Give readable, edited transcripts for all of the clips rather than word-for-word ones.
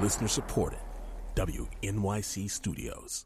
Listener supported. WNYC Studios.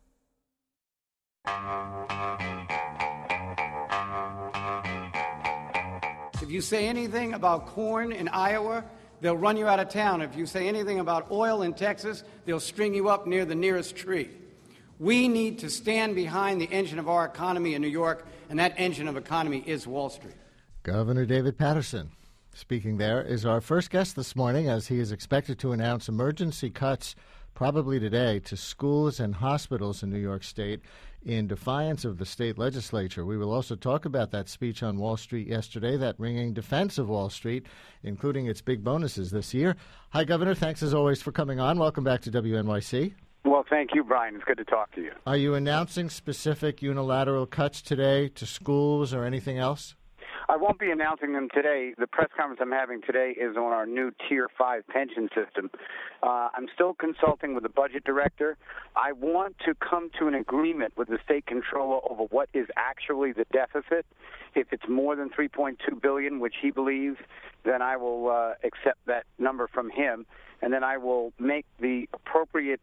If you say anything about corn in Iowa, they'll run you out of town. If you say anything about oil in Texas, they'll string you up near the nearest tree. We need to stand behind the engine of our economy in New York, and that engine of economy is Wall Street. Governor David Paterson speaking there is our first guest this morning, as he is expected to announce emergency cuts probably today to schools and hospitals in New York State in defiance of the state legislature. We will also talk about that speech on Wall Street yesterday, that ringing defense of Wall Street, including its big bonuses this year. Hi, Governor. Thanks as always for coming on. Welcome back to WNYC. Well, thank you, Brian. It's good to talk to you. Are you announcing specific unilateral cuts today to schools or anything else? I won't be announcing them today. The press conference I'm having today is on our new Tier 5 pension system. I'm still consulting with the budget director. I want to come to an agreement with the state controller over what is actually the deficit. If it's more than $3.2 billion, which he believes, then I will accept that number from him, and then I will make the appropriate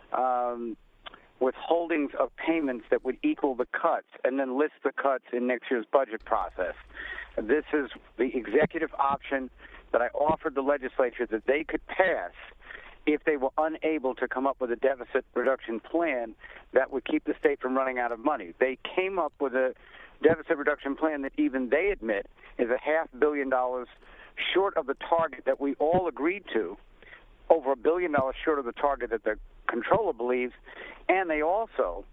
withholdings of payments that would equal the cuts, and then list the cuts in next year's budget process. This is the executive option that I offered the legislature that they could pass if they were unable to come up with a deficit reduction plan that would keep the state from running out of money. They came up with a deficit reduction plan that even they admit is $500 million short of the target that we all agreed to, over $1 billion short of the target that the controller believes, and they also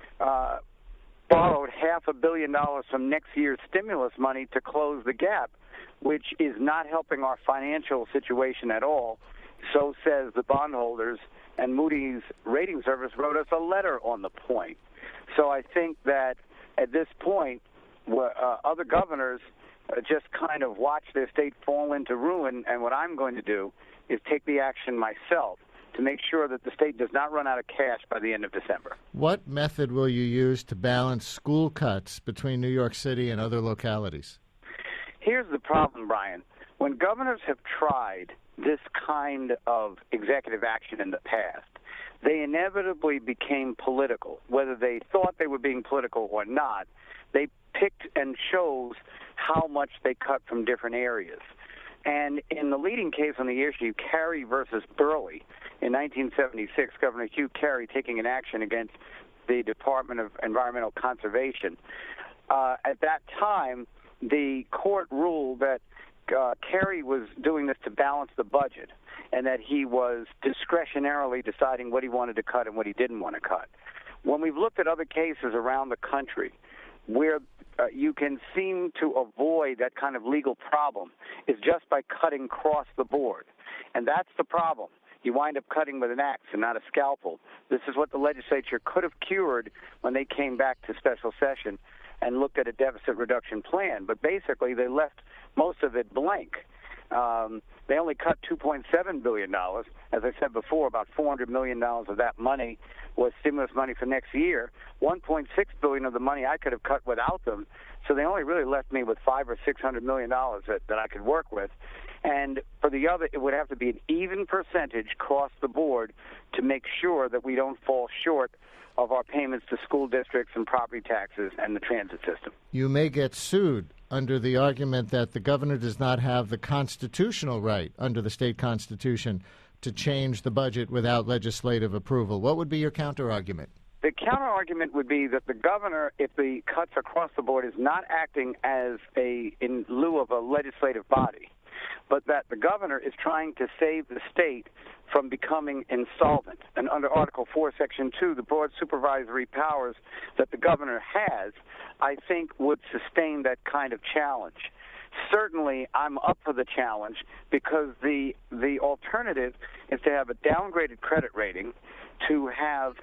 borrowed $500 million from next year's stimulus money to close the gap, which is not helping our financial situation at all. So says the bondholders, and Moody's rating service wrote us a letter on the point. So I think that at this point, other governors just kind of watch their state fall into ruin, and what I'm going to do is take the action myself to make sure that the state does not run out of cash by the end of December. What method will you use to balance school cuts between New York City and other localities? Here's the problem, Brian. When governors have tried this kind of executive action in the past, they inevitably became political. Whether they thought they were being political or not, they picked and chose how much they cut from different areas. And in the leading case on the issue, Carey versus Burley, in 1976, Governor Hugh Carey taking an action against the Department of Environmental Conservation. At that time, the court ruled that Carey was doing this to balance the budget and that he was discretionarily deciding what he wanted to cut and what he didn't want to cut. When we've looked at other cases around the country where you can seem to avoid that kind of legal problem is just by cutting across the board. And that's the problem. You wind up cutting with an axe and not a scalpel. This is what the legislature could have cured when they came back to special session and looked at a deficit reduction plan. But basically, they left most of it blank. They only cut $2.7 billion. As I said before, about $400 million of that money was stimulus money for next year. $1.6 billion of the money I could have cut without them. So they only really left me with $500 or $600 million that I could work with. And for the other, it would have to be an even percentage across the board to make sure that we don't fall short of our payments to school districts and property taxes and the transit system. You may get sued under the argument that the governor does not have the constitutional right under the state constitution to change the budget without legislative approval. What would be your counter-argument? The counter-argument would be that the governor, if the cuts across the board, is not acting as in lieu of a legislative body, but that the governor is trying to save the state from becoming insolvent. And under Article 4, Section 2, the broad supervisory powers that the governor has, I think, would sustain that kind of challenge. Certainly, I'm up for the challenge because the alternative is to have a downgraded credit rating, to have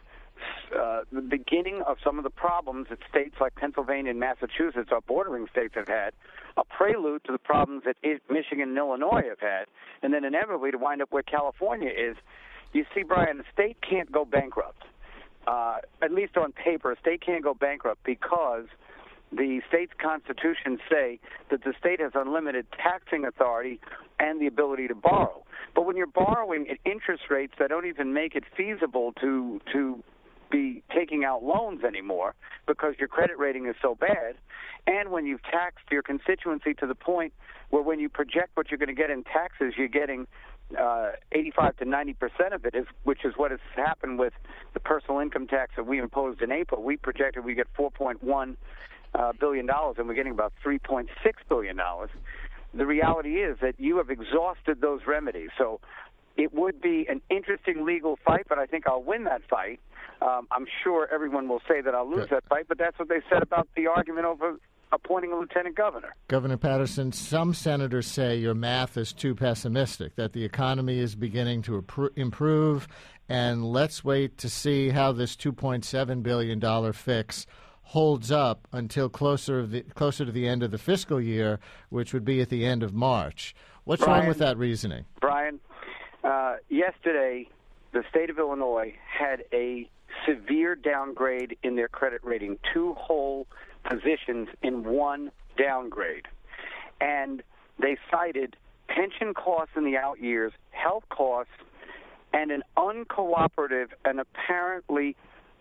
the beginning of some of the problems that states like Pennsylvania and Massachusetts, our bordering states, have had, a prelude to the problems that Michigan and Illinois have had, and then inevitably to wind up where California is. You see, Brian, the state can't go bankrupt. At least on paper, a state can't go bankrupt because the state's constitution say that the state has unlimited taxing authority and the ability to borrow. But when you're borrowing at interest rates that don't even make it feasible to be taking out loans anymore because your credit rating is so bad, and when you've taxed your constituency to the point where when you project what you're going to get in taxes, you're getting 85 to 90% of it, which is what has happened with the personal income tax that we imposed in April. We projected we get $4.1 billion, and we're getting about $3.6 billion. The reality is that you have exhausted those remedies. So it would be an interesting legal fight, but I think I'll win that fight. I'm sure everyone will say that I'll lose that fight, but that's what they said about the argument over appointing a lieutenant governor. Governor Paterson, some senators say your math is too pessimistic, that the economy is beginning to improve, and let's wait to see how this $2.7 billion fix holds up until closer to the end of the fiscal year, which would be at the end of March. What's wrong with that reasoning? Brian, yesterday the state of Illinois had a severe downgrade in their credit rating, 2 whole positions in one downgrade. And they cited pension costs in the out years, health costs, and an uncooperative and apparently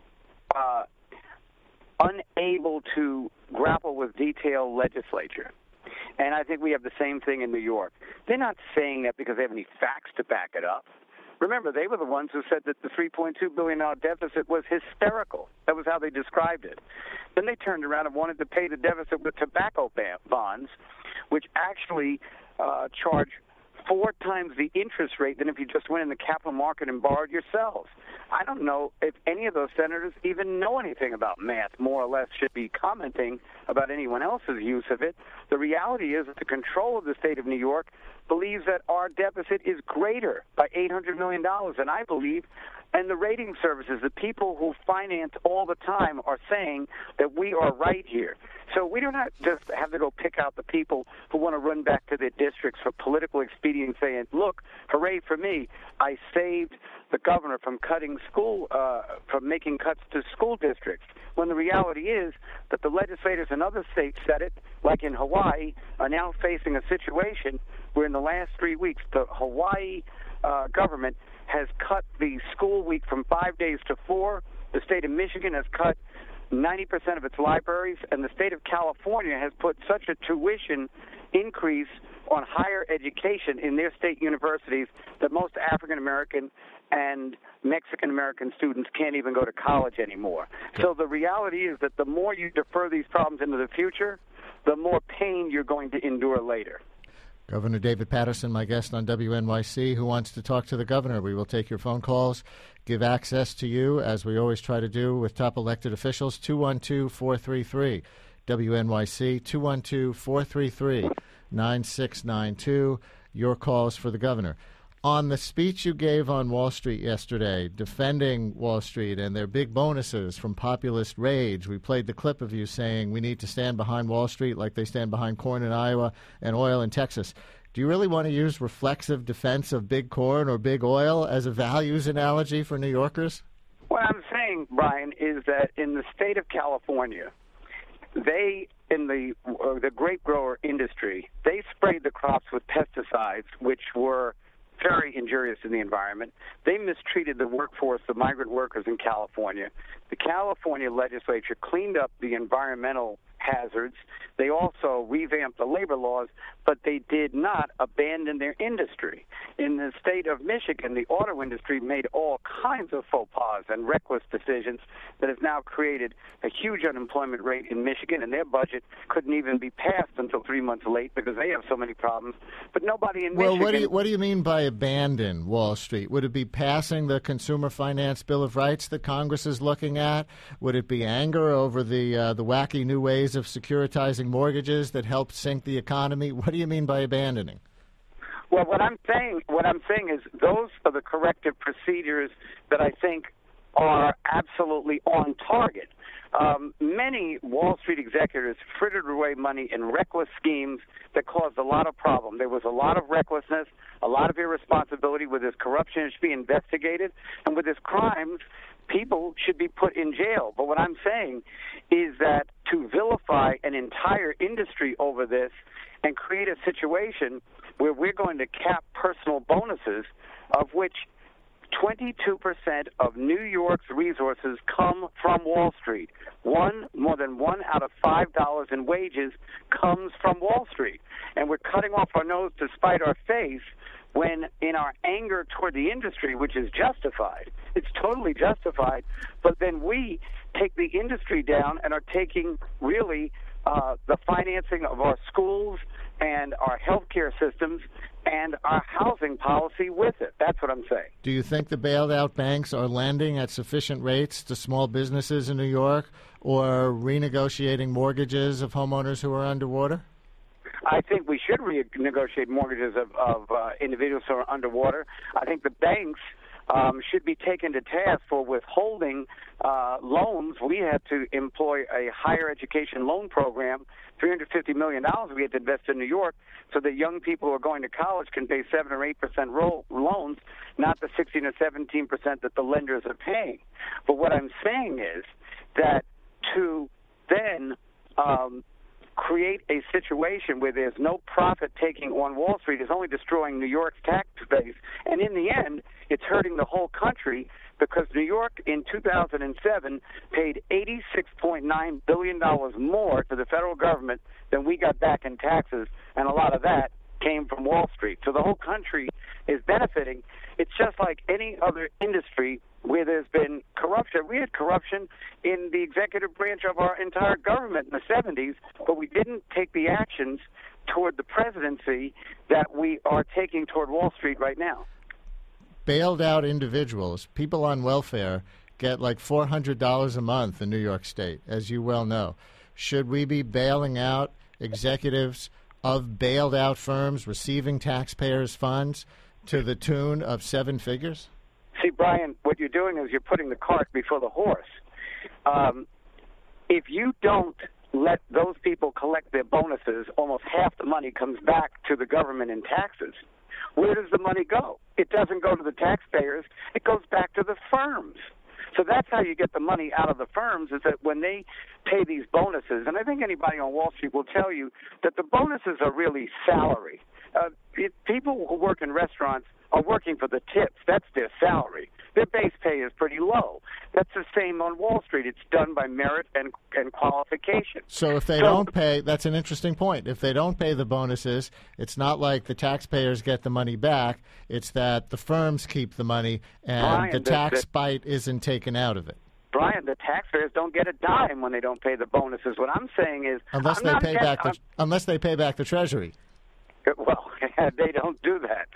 unable to grapple with detail legislature. And I think we have the same thing in New York. They're not saying that because they have any facts to back it up. Remember, they were the ones who said that the $3.2 billion deficit was hysterical. That was how they described it. Then they turned around and wanted to pay the deficit with tobacco bonds, which actually charge 4 times the interest rate than if you just went in the capital market and borrowed yourselves. I don't know if any of those senators even know anything about math, more or less should be commenting about anyone else's use of it. The reality is that the control of the state of New York believes that our deficit is greater by $800 million, and I believe, and the rating services, the people who finance all the time are saying that we are right here. So we do not just have to go pick out the people who want to run back to their districts for political expedience saying, look, hooray for me, I saved the governor from cutting from making cuts to school districts, when the reality is that the legislators in other states said it, like in Hawaii, are now facing a situation where in the last 3 weeks the Hawaii government has cut the school week from 5 days to 4. The state of Michigan has cut 90% of its libraries, and the state of California has put such a tuition increase on higher education in their state universities that most African-American and Mexican-American students can't even go to college anymore. So the reality is that the more you defer these problems into the future, the more pain you're going to endure later. Governor David Paterson, my guest on WNYC, who wants to talk to the governor. We will take your phone calls, give access to you, as we always try to do with top elected officials, 212-433. WNYC, 212-433-9692. Your calls for the governor. On the speech you gave on Wall Street yesterday, defending Wall Street and their big bonuses from populist rage, we played the clip of you saying we need to stand behind Wall Street like they stand behind corn in Iowa and oil in Texas. Do you really want to use reflexive defense of big corn or big oil as a values analogy for New Yorkers? What I'm saying, Brian, is that in the state of California, they, in the grape grower industry, they sprayed the crops with pesticides, which were very injurious to the environment. They mistreated the workforce, the migrant workers in California. The California legislature cleaned up the environmental hazards. They also revamped the labor laws, but they did not abandon their industry. In the state of Michigan, the auto industry made all kinds of faux pas and reckless decisions that has now created a huge unemployment rate in Michigan, and their budget couldn't even be passed until 3 months late because they have so many problems. But nobody in Michigan... Well, what do you mean by abandon Wall Street? Would it be passing the Consumer Finance Bill of Rights that Congress is looking at? Would it be anger over the wacky new ways of securitizing mortgages that helped sink the economy? What do you mean by abandoning? Well, what I'm saying is those are the corrective procedures that I think are absolutely on target. Many Wall Street executives frittered away money in reckless schemes that caused a lot of problem. There was a lot of recklessness, a lot of irresponsibility with this corruption. It should be investigated. And with this crimes, people should be put in jail. But what I'm saying is that to vilify an entire industry over this and create a situation where we're going to cap personal bonuses, of which 22% of New York's resources come from Wall Street. More than one out of $5 in wages comes from Wall Street. And we're cutting off our nose to spite our face when in our anger toward the industry, which is justified, it's totally justified, but then we take the industry down and are taking really the financing of our schools and our healthcare systems and our housing policy with it. That's what I'm saying. Do you think the bailed out banks are lending at sufficient rates to small businesses in New York or renegotiating mortgages of homeowners who are underwater? I think we should renegotiate mortgages of individuals who are underwater. I think the banks should be taken to task for withholding loans. We had to employ a higher education loan program, $350 million we had to invest in New York, so that young people who are going to college can pay 7 or 8% loans, not the 16 or 17% that the lenders are paying. But what I'm saying is that to then create a situation where there's no profit taking on Wall Street is only destroying New York's tax base, and in the end, it's hurting the whole country, because New York in 2007 paid $86.9 billion more to the federal government than we got back in taxes, and a lot of that came from Wall Street. So the whole country is benefiting. It's just like any other industry where there's been corruption. We had corruption in the executive branch of our entire government in the 70s, but we didn't take the actions toward the presidency that we are taking toward Wall Street right now. Bailed out individuals, people on welfare, get like $400 a month in New York State, as you well know. Should we be bailing out executives of bailed out firms receiving taxpayers' funds to the tune of 7 figures? See, Brian, what you're doing is you're putting the cart before the horse. If you don't let those people collect their bonuses, almost half the money comes back to the government in taxes. Where does the money go? It doesn't go to the taxpayers. It goes back to the firms. So that's how you get the money out of the firms, is that when they pay these bonuses, and I think anybody on Wall Street will tell you that the bonuses are really salary. People who work in restaurants are working for the tips. That's their salary. Their base pay is pretty low. That's the same on Wall Street. It's done by merit and qualification. So if they don't pay, that's an interesting point. If they don't pay the bonuses, it's not like the taxpayers get the money back. It's that the firms keep the money and Brian, the tax bite isn't taken out of it. Brian, the taxpayers don't get a dime when they don't pay the bonuses. What I'm saying is, unless they pay back the Treasury. Well, they don't do that.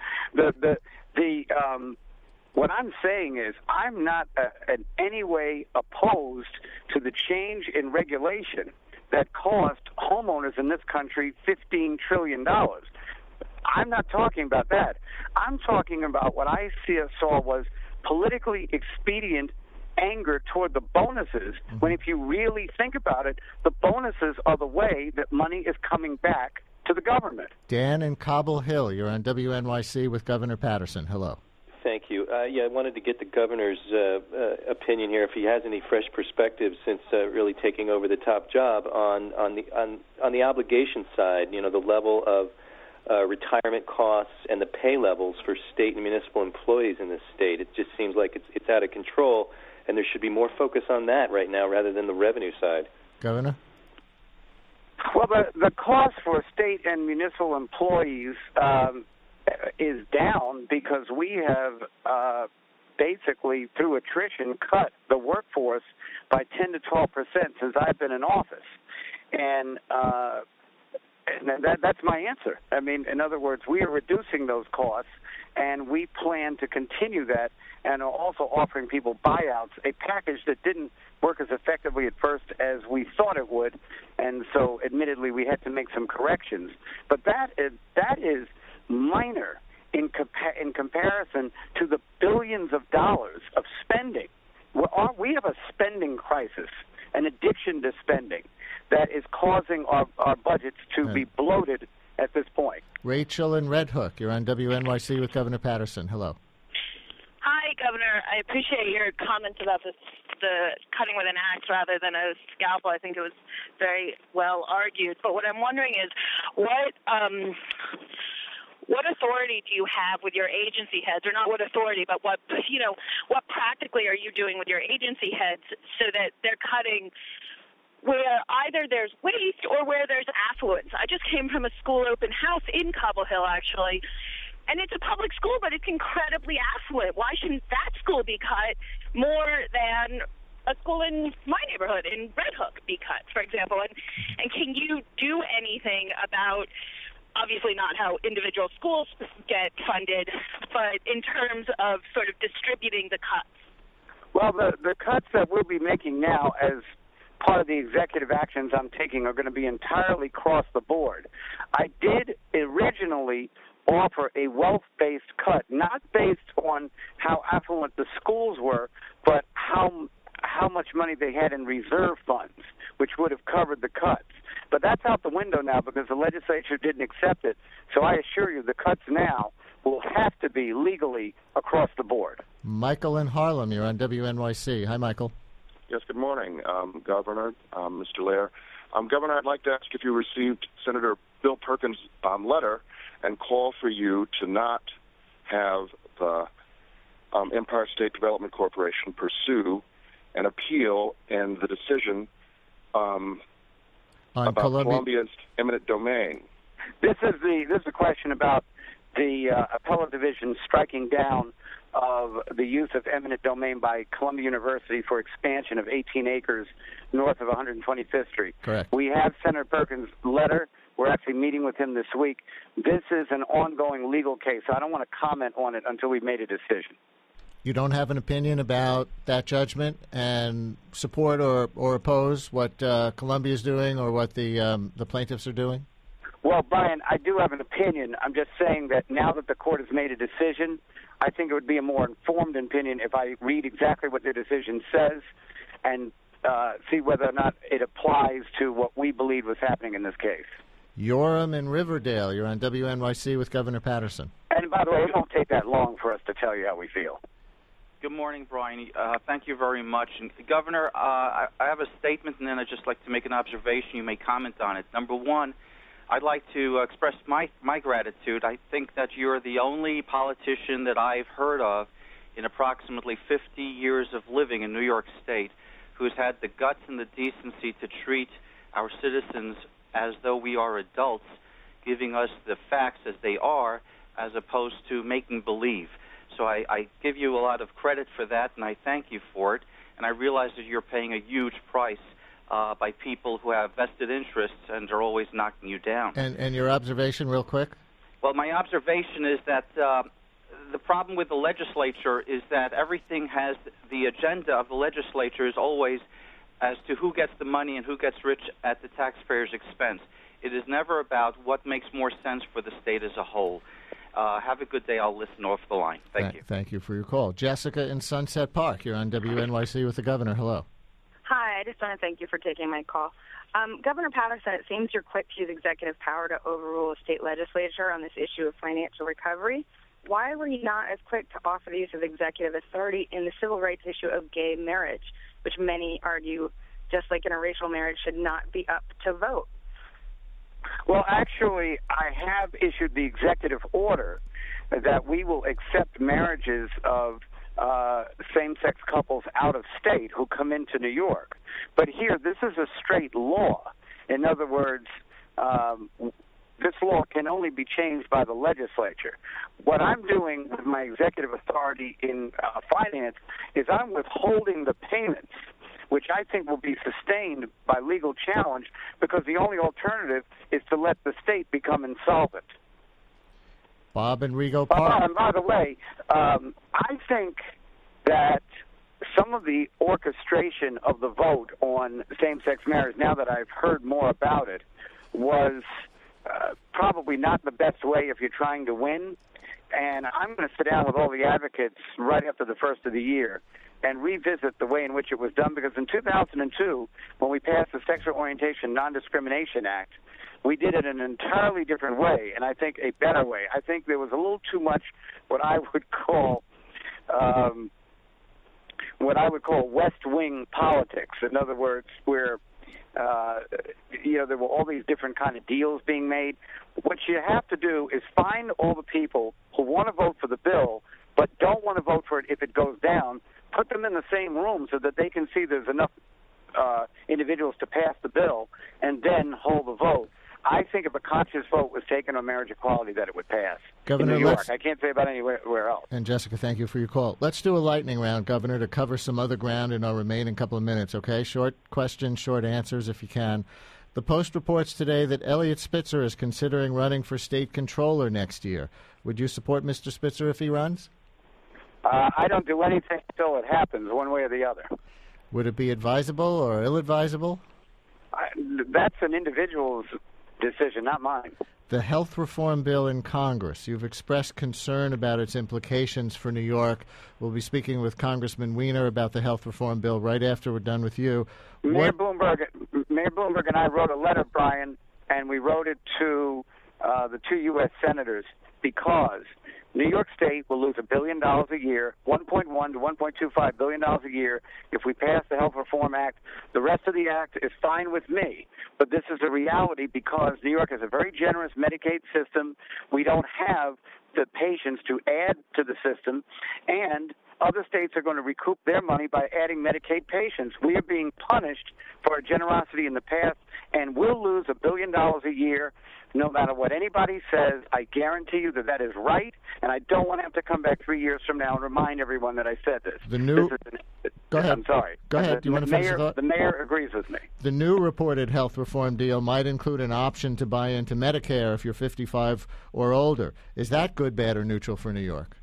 What I'm saying is, I'm not in any way opposed to the change in regulation that cost homeowners in this country $15 trillion. I'm not talking about that. I'm talking about what I saw was politically expedient anger toward the bonuses, when if you really think about it, the bonuses are the way that money is coming back to the government. Dan in Cobble Hill, you're on WNYC with Governor Patterson. Hello. Thank you. I wanted to get the governor's opinion here, if he has any fresh perspectives since really taking over the top job on the obligation side. You know, the level of retirement costs and the pay levels for state and municipal employees in this state. It just seems like it's out of control, and there should be more focus on that right now rather than the revenue side. Governor? Well, the cost for state and municipal employees is down because we have basically, through attrition, cut the workforce by 10 to 12% since I've been in office. And that's my answer. I mean, in other words, we are reducing those costs, and we plan to continue that, and are also offering people buyouts, a package that didn't work as effectively at first as we thought it would, and so admittedly we had to make some corrections. But that is minor in comparison to the billions of dollars of spending. We have a spending crisis, an addiction to spending, that is causing our budgets to be bloated at this point. Rachel in Red Hook, you're on WNYC with Governor Patterson. Hello. Hi, Governor. I appreciate your comments about the cutting with an axe rather than a scalpel. I think it was very well argued. But what I'm wondering is what authority do you have with your agency heads, or not what authority, but what practically are you doing with your agency heads so that they're cutting where either there's waste or where there's affluence? I just came from a school open house in Cobble Hill, actually, and it's a public school, but it's incredibly affluent. Why shouldn't that school be cut more than a school in my neighborhood, in Red Hook, be cut, for example? And can you do anything about, obviously not how individual schools get funded, but in terms of sort of distributing the cuts? Well, the cuts that we'll be making now as part of the executive actions I'm taking are going to be entirely across the board. I did originally offer a wealth-based cut, not based on how affluent the schools were, but how much money they had in reserve funds, which would have covered the cuts. But that's out the window now because the legislature didn't accept it. So I assure you the cuts now will have to be legally across the board. Michael in Harlem, you're on WNYC. Hi, Michael. Yes, good morning, Governor, Mr. Lair. Governor, I'd like to ask if you received Senator Bill Perkins' letter and call for you to not have the Empire State Development Corporation pursue an appeal in the decision about Columbia's eminent domain. This is the question about the appellate division striking down of the use of eminent domain by Columbia University for expansion of 18 acres north of 125th Street. Correct. We have Senator Perkins' letter. We're actually meeting with him this week. This is an ongoing legal case. So I don't want to comment on it until we've made a decision. You don't have an opinion about that judgment and support or oppose what Columbia is doing or what the plaintiffs are doing? Well, Brian, I do have an opinion. I'm just saying that now that the court has made a decision, I think it would be a more informed opinion if I read exactly what their decision says and see whether or not it applies to what we believe was happening in this case. Yoram in Riverdale, you're on WNYC with Governor Patterson. And by the way, it won't take that long for us to tell you how we feel. Good morning, Brian. Thank you very much. And Governor, I have a statement, and then I'd just like to make an observation. You may comment on it. Number one, I'd like to express my gratitude. I think that you're the only politician that I've heard of in approximately 50 years of living in New York State who's had the guts and the decency to treat our citizens as though we are adults, giving us the facts as they are, as opposed to making believe. So I give you a lot of credit for that, and I thank you for it. And I realize that you're paying a huge price by people who have vested interests and are always knocking you down. And your observation real quick? Well, my observation is that the problem with the legislature is that everything has the agenda of the legislature is always as to who gets the money and who gets rich at the taxpayer's expense. It is never about what makes more sense for the state as a whole. Have a good day. I'll listen off the line. Thank you. Thank you for your call. Jessica in Sunset Park, you're on WNYC with the Governor. Hello. Hi, I just want to thank you for taking my call. Governor Patterson, it seems you're quick to use executive power to overrule a state legislature on this issue of financial recovery. Why were you not as quick to offer the use of executive authority in the civil rights issue of gay marriage, which many argue, just like interracial marriage, should not be up to vote? Well, actually, I have issued the executive order that we will accept marriages of same-sex couples out of state who come into New York. But here, this is a straight law. In other words, this law can only be changed by the legislature. What I'm doing with my executive authority in finance is I'm withholding the payments, which I think will be sustained by legal challenge, because the only alternative is to let the state become insolvent. Bob and Rego Park. And by the way, I think that some of the orchestration of the vote on same-sex marriage, now that I've heard more about it, was probably not the best way if you're trying to win. And I'm going to sit down with all the advocates right after the first of the year and revisit the way in which it was done, because in 2002, when we passed the Sexual Orientation Non-Discrimination Act, we did it in an entirely different way, and I think a better way. I think there was a little too much what I would call what I would call West Wing politics. In other words, where there were all these different kind of deals being made. What you have to do is find all the people who want to vote for the bill but don't want to vote for it if it goes down, put them in the same room so that they can see there's enough individuals to pass the bill, and then hold the vote. I think if a conscious vote was taken on marriage equality, that it would pass. Governor, in New York. I can't say about anywhere else. And Jessica, thank you for your call. Let's do a lightning round, Governor, to cover some other ground in our remaining couple of minutes, okay? Short questions, short answers if you can. The Post reports today that Eliot Spitzer is considering running for state controller next year. Would you support Mr. Spitzer if he runs? I don't do anything until it happens, one way or the other. Would it be advisable or ill-advisable? That's an individual's decision, not mine. The health reform bill in Congress. You've expressed concern about its implications for New York. We'll be speaking with Congressman Weiner about the health reform bill right after we're done with you. Mayor Bloomberg and I wrote a letter, Brian, and we wrote it to the two U.S. senators because New York State will lose $1 billion a year, $1.1 to $1.25 billion a year, if we pass the Health Reform Act. The rest of the act is fine with me, but this is a reality because New York has a very generous Medicaid system. We don't have the patience to add to the system, and other states are going to recoup their money by adding Medicaid patients. We are being punished for our generosity in the past, and we'll lose $1 billion a year no matter what anybody says. I guarantee you that is right, and I don't want to have to come back 3 years from now and remind everyone that I said this. Go ahead. I'm sorry. Go ahead. Do you want to finish the thought? The mayor agrees with me. The new reported health reform deal might include an option to buy into Medicare if you're 55 or older. Is that good, bad, or neutral for New York?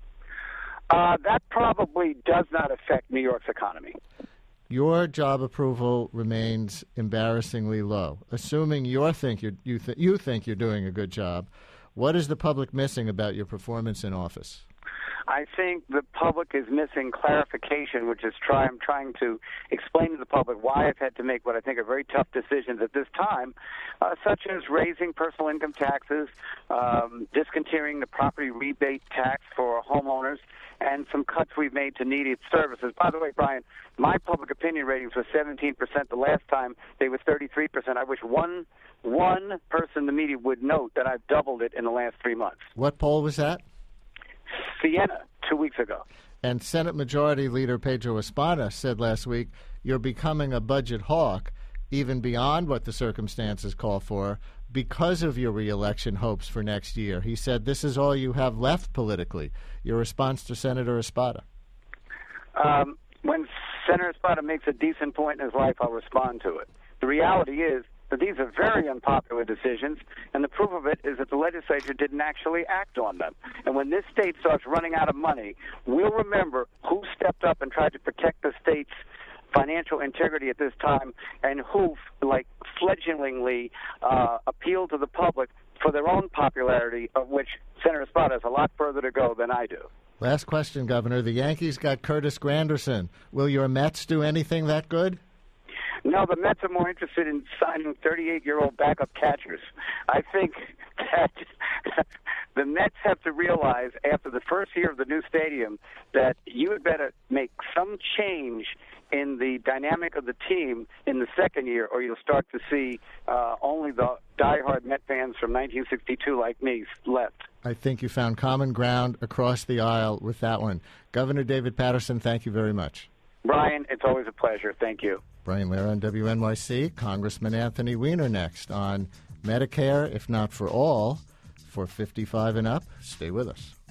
That probably does not affect New York's economy. Your job approval remains embarrassingly low. Assuming you think you're doing a good job, what is the public missing about your performance in office? I think the public is missing clarification, which is I'm trying to explain to the public why I've had to make what I think are very tough decisions at this time, such as raising personal income taxes, discontinuing the property rebate tax for homeowners, and some cuts we've made to needed services. By the way, Brian, my public opinion ratings were 17% the last time. They were 33%. I wish one person in the media would note that I've doubled it in the last 3 months. What poll was that? Siena, 2 weeks ago. And Senate Majority Leader Pedro Espada said last week, you're becoming a budget hawk, even beyond what the circumstances call for, because of your re-election hopes for next year. He said this is all you have left politically. Your response to Senator Espada? When Senator Espada makes a decent point in his life, I'll respond to it. The reality is that these are very unpopular decisions, and the proof of it is that the legislature didn't actually act on them. And when this state starts running out of money, we'll remember who stepped up and tried to protect the state's financial integrity at this time, and who, fledglingly appealed to the public for their own popularity, of which Senator Espada has a lot further to go than I do. Last question, Governor. The Yankees got Curtis Granderson. Will your Mets do anything that good? No, the Mets are more interested in signing 38-year-old backup catchers. I think that the Mets have to realize after the first year of the new stadium that you had better make some change in the dynamic of the team in the second year, or you'll start to see only the diehard Met fans from 1962 like me left. I think you found common ground across the aisle with that one. Governor David Paterson, thank you very much. Brian, it's always a pleasure. Thank you. Brian Lehrer on WNYC. Congressman Anthony Weiner next on Medicare, if not for all, for 55 and up. Stay with us.